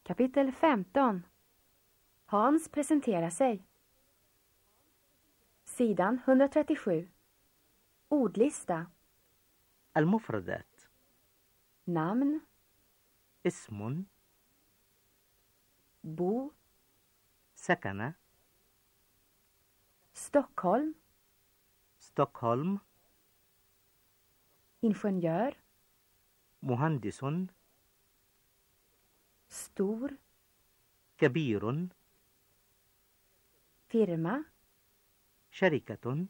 Kapitel 15. Hans presenterar sig. Sidan 137. Ordlista. المفردات. Namn. اسم. Bo. سكن. Stockholm. ستوكهولم. Ingenjör. مهندس. Stor. كبير. Firma. شركة.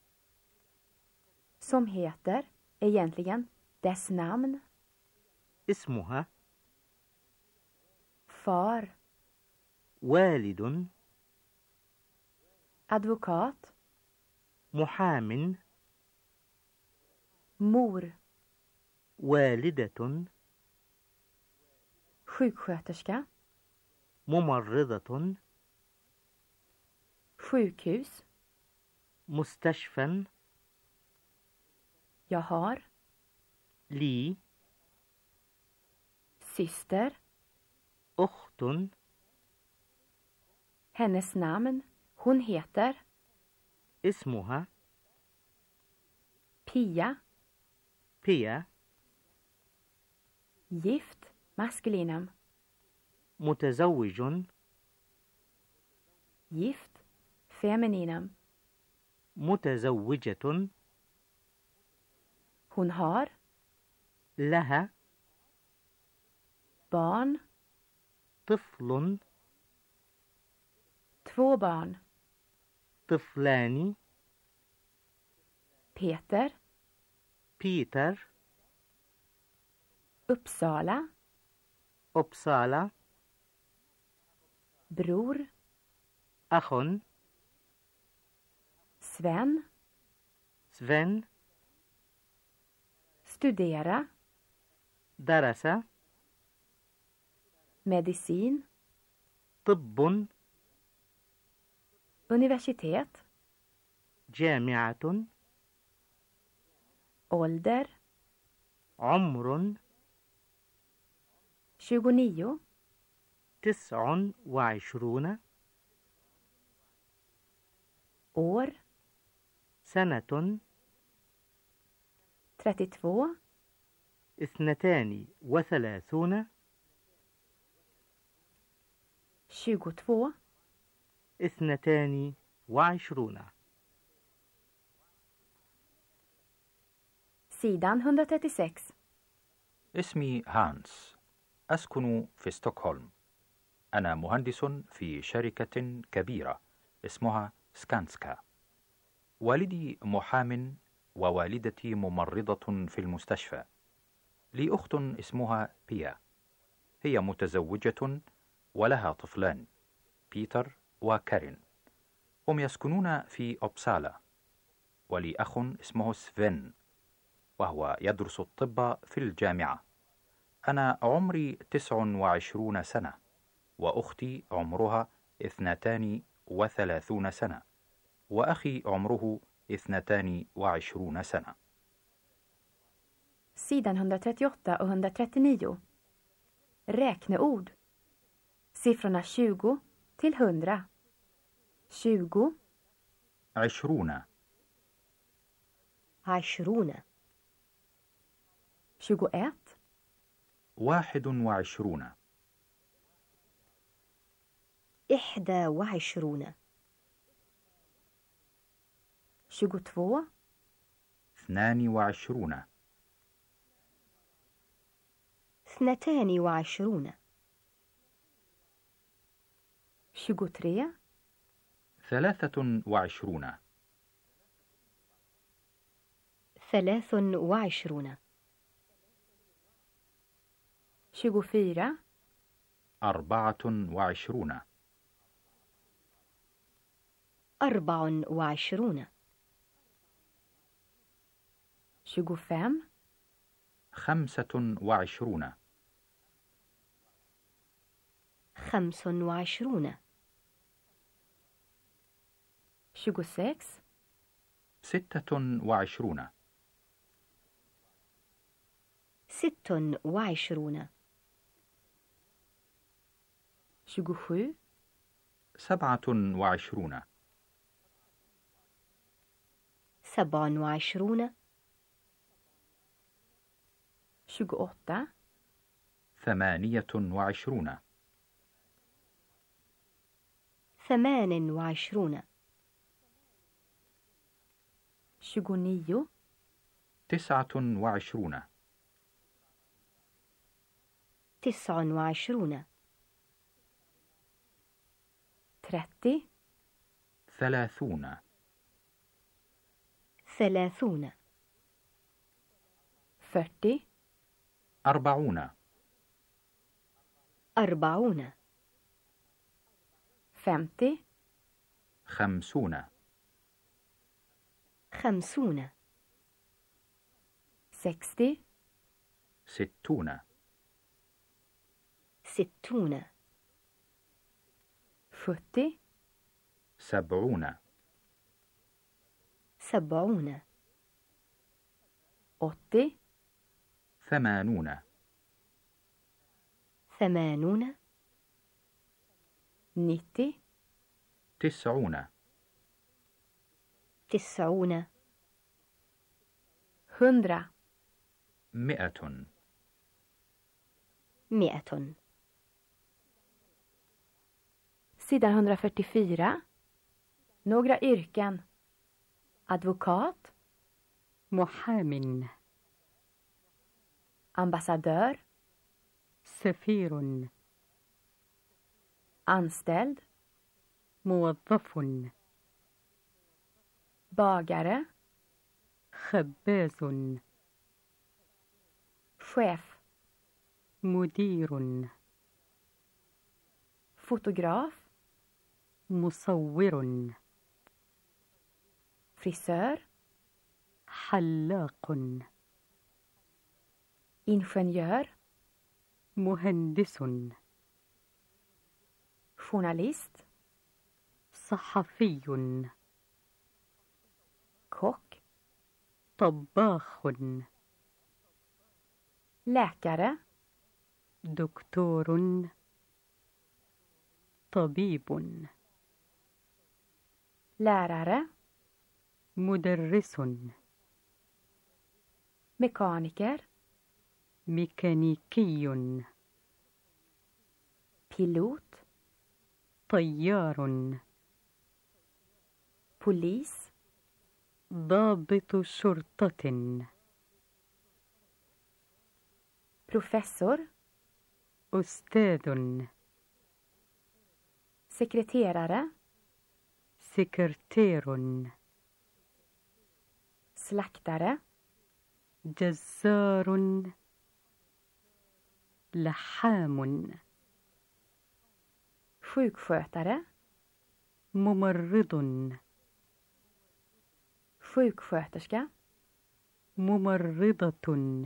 Som heter, egentligen, dess namn. اسمها. Far. والد. Advokat. محام. Mor. والدة. Sjuksköterska. ممرضة. Sjukhus. مستشفى. Jag har. لي. Syster. أخت. Hennes namn. Hon heter. اسمها. Pia. بيا. Gift. Maskulinum. متزوج. Gift. Femininum. متزوجة. Hon har. لها. Barn. طفل. 2 barn. طفلان. Peter. بيتر. Uppsala. أبسالا. Bror. أخ. Sven. سفن. Studera. درس. Medicin. طب. Universitet. جامعة. Ålder. عمر. 29. 29. År. سنة. 32. 32. 22. 22. Sidan 136. اسمي هانس. أسكن في ستوكهولم. أنا مهندس في شركة كبيرة اسمها سكانسكا. والدي محام ووالدتي ممرضة في المستشفى. لي أخت اسمها بيا. هي متزوجة ولها طفلان بيتر وكارين. هم يسكنون في أوبسالا. ولي أخ اسمه سفن وهو يدرس الطب في الجامعة. أنا عمري 29 سنة وأختي عمرها 32 سنة وأخي عمره 22 سنة. Sidan 138 och 139. Räkneord. Siffrorna 20 till 100. 20. 20. 20. 21. 21. 21. 22. 22. 22. 23. 23. 23. 24. 24. 24. 25. 25. 25. 26. 26. 26. 27. 27. 27. 28. 28. 28. 29. 29. 29. 30. 30. 30. 40. 40. 40. 50. 50. 50. 60. 60. 60. 70. 70. 70. 80. 80. 80. 90. 90. 90. 100. 100. 100. Sidan 144. Några yrken. Advokat. محام. Ambassadör. سفير. Anställd. موظف. Bagare. خباز. Chef. مدير. Fotograf. مصور. Frisör. حلاق. Ingenjör. مهندس. Journalist. صحفي. Kock. طباخ. Läkare. دكتور. طبيب. Lärare. مدرس. Mekaniker. ميكانيكي. Pilot. طيار. Polis. ضابط شرطة. Professor. أستاذ. Sekreterare. سكرتير. Slaktare. جزار. لحام. Sjukskötare. ممرض. Sjuksköterska. ممرضة.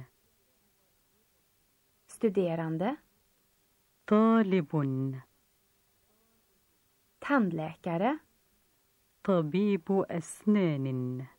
Studerande. طالب. Tandläkare. طبيب أسنان.